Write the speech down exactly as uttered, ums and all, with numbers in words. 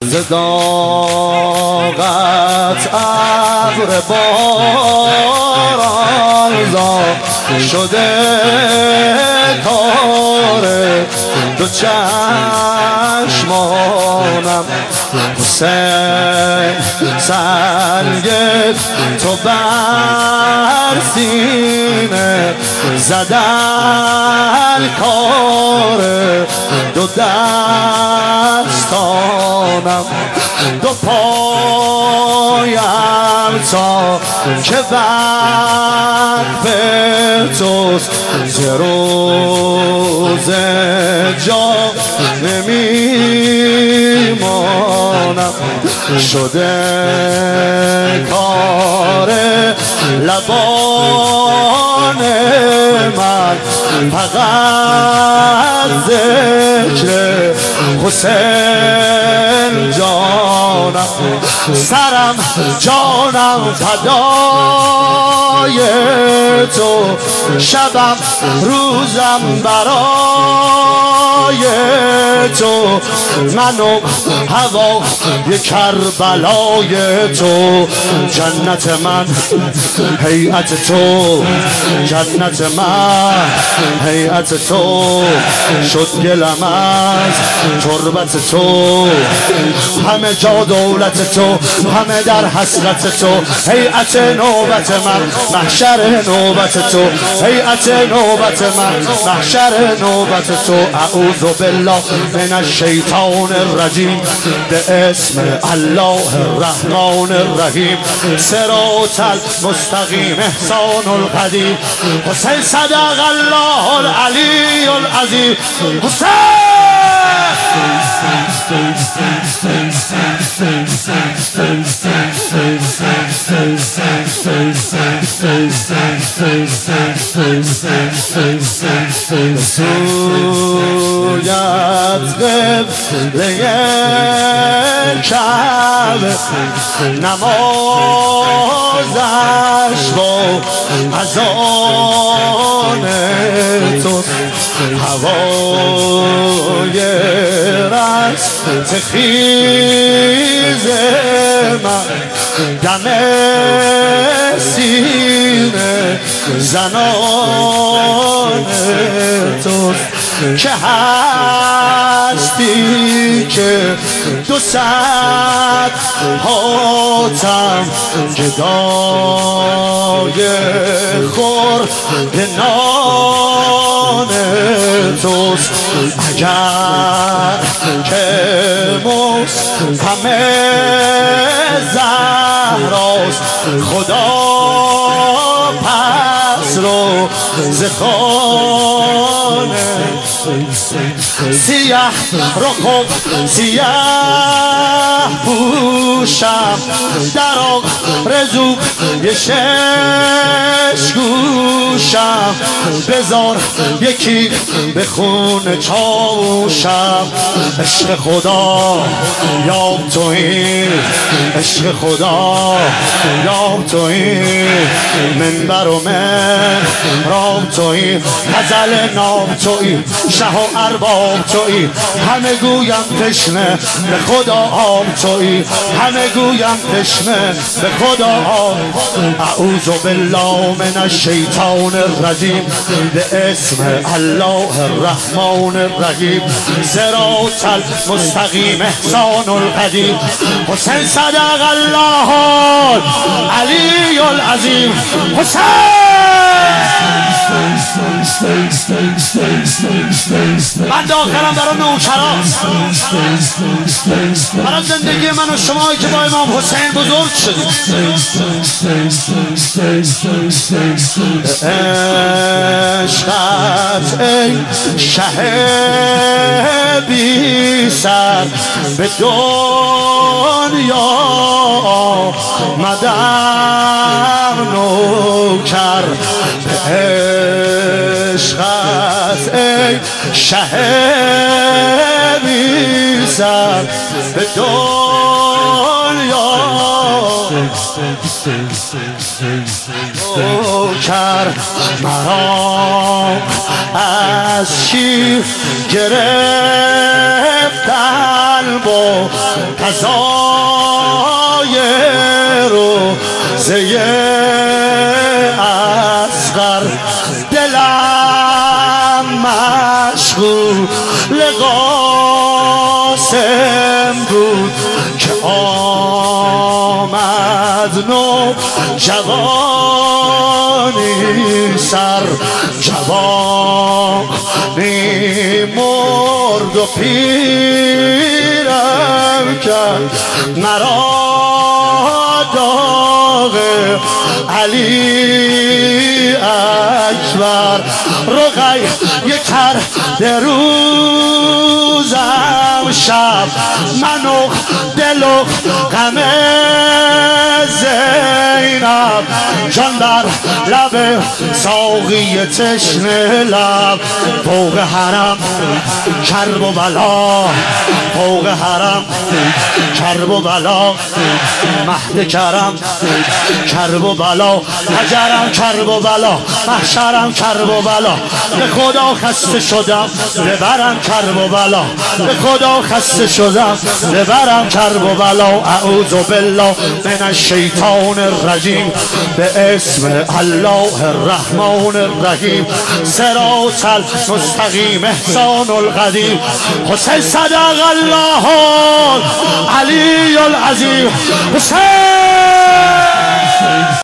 ز داغت ابر باران زار شده کار دو چشمانم. حسین سنگ تو بر سینه زدن کار دو دستانم. دو پایم تا که وقف توست ز روز جا نمیمانم. شده کار لبان من فقط ذکر حسین جانم. سرم جانم فدای تو، شبم روزم برای تو، من و هوا یک کربلای تو. جنت من هیئت تو، جنت من هیئت تو، شد گلم از تربت تو. همه جا دولت تو، همه در حسرت تو. هیئت نوبت من محشر نوبت تو، هیئت نوبت من محشر نوبت تو. اعوذ بالله من الشیطان الرجیم باسم الله الرحمن الرحیم. صراط المستقیم احسان القدیم. حسین صدق الله العلی العظیم. حسین سویت قبله کعبه نمازش با اذان تو. هوای رست خیز من دم سینه زنان تو. که هستی که دو صد هاتم جدای خورد نان توست. اگر که مستم زهراست خدا پس رو ز خانه سیاه رخم سیاه پوشم در آرزو یه شش گوشم. بذار یکی به خون چاوشم. عشق خدا یا تویی، عشق خدا یا تویی، منبر و محراب تویی، غزل نام تویی، شه و ارباب تویی. همه گویم تشنه به خدا آب تویی، همه گویم تشنه به خدا آب. اعوذ بالله من الشیطان الرجیم باسم الله الرحمن الرحیم. صراط المستقیم احسان القدیم. حسین صدق الله العلی العظیم. حسین من داخلم برای نوکران، برای زندگی من و شما که با امام حسین بزرگ شدیم. عشقت ای شه بی سر به دنیا مدر نوکر. عشقت ای شه بی سر به دنیا نوکر. مرا از شیر گرفت البا قضای روزه اصغر دلم مشغول قاسم بود که آمد نو جوانی سر جوانی مرد و پیرم کرد مرا داغ علی اکبر رقی کرده روزم شب منو دل و غم زینب جان در لب ساقی تشنه لب فوق حرم کرب و بلا فوق حرم کرب و بلا مهد کرم کرب و بلا حجرم کرب و بلا محشرم کرب و بلا به خدا خسته شدم ببرم کرب و بلا به خدا خسته شدم ببرم کرب و بلا اعوذ بالله من الشیطان الرجیم به اسم الله الرحمن الرحیم صراط المستقیم احسان القدیم حسین صدق الله العلی العظیم حسین